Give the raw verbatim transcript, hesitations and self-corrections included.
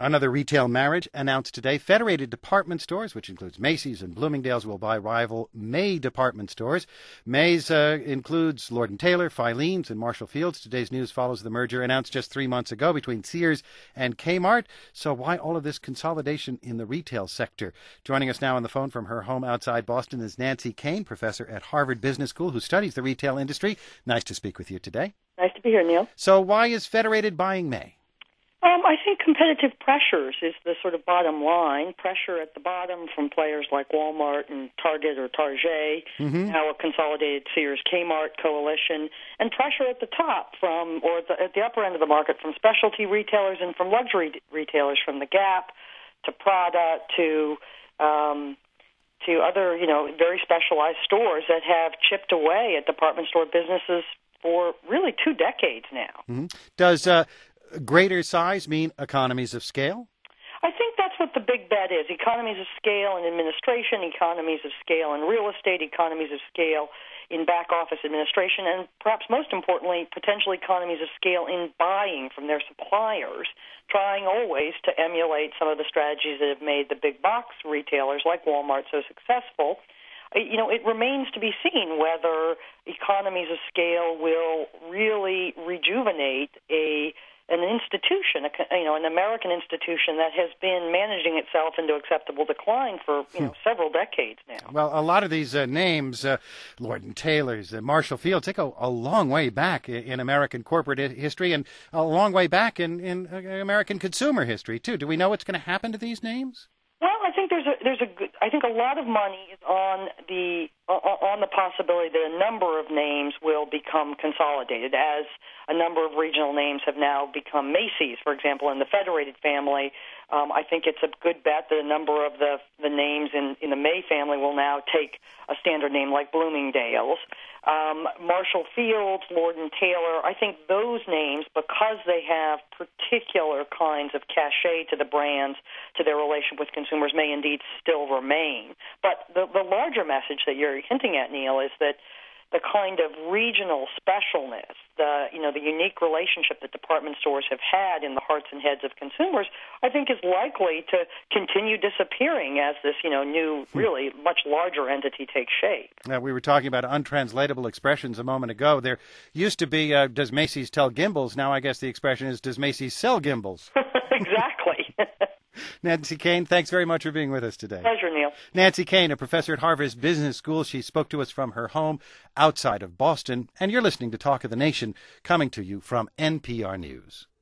Another retail marriage announced today. Federated Department Stores, which includes Macy's and Bloomingdale's, will buy rival May department stores. May's uh, includes Lord and Taylor, Filene's, and Marshall Field's. Today's news follows the merger announced just three months ago between Sears and Kmart. So why all of this consolidation in the retail sector? Joining us now on the phone from her home outside Boston is Nancy Koehn, professor at Harvard Business School, who studies the retail industry. Nice to speak with you today. Nice to be here, Neil. So why is Federated buying May? Um, I think competitive pressures is the sort of bottom line. Pressure at the bottom from players like Walmart and Target or Target, mm-hmm. now a consolidated Sears-Kmart coalition, and pressure at the top from, or at the, at the upper end of the market from specialty retailers and from luxury retailers, from the Gap to Prada to um, to other, you know, very specialized stores that have chipped away at department store businesses for really two decades now. Mm-hmm. Does uh, greater size mean economies of scale? I think that's what the big bet is. Economies of scale in administration, economies of scale in real estate, economies of scale in back office administration, and perhaps most importantly, potential economies of scale in buying from their suppliers, trying always to emulate some of the strategies that have made the big box retailers like Walmart so successful. You know, it remains to be seen whether economies of scale will really rejuvenate a an institution, a, you know, an American institution that has been managing itself into acceptable decline for, you know, hmm. several decades now. Well, a lot of these uh, names, uh, Lord and Taylor's, uh, Marshall Field's, they go a long way back in, in American corporate I- history and a long way back in, in uh, American consumer history, too. Do we know what's going to happen to these names? Well, I think there's a there's a good, I think a lot of money is on the uh, on the possibility that a number of names will become consolidated, as a number of regional names have now become Macy's, for example, in the Federated family. Um, I think it's a good bet that a number of the the names in, in the May family will now take a standard name like Bloomingdale's. Um, Marshall Field's, Lord and Taylor, I think those names, because they have particular kinds of cachet to the brands, to their relation with consumers, may indeed still remain. But the, the larger message that you're hinting at, Neil, is that the kind of regional specialness, the you know the unique relationship that department stores have had in the hearts and heads of consumers, I think is likely to continue disappearing as this you know new, really much larger entity takes shape. Now, we were talking about untranslatable expressions a moment ago. There used to be, uh, does Macy's tell Gimbals? Now I guess the expression is, does Macy's sell Gimbals? Exactly. Nancy Koehn, thanks very much for being with us today. Pleasure, Neil. Nancy Koehn, a professor at Harvard Business School. She spoke to us from her home outside of Boston. And you're listening to Talk of the Nation, coming to you from N P R News.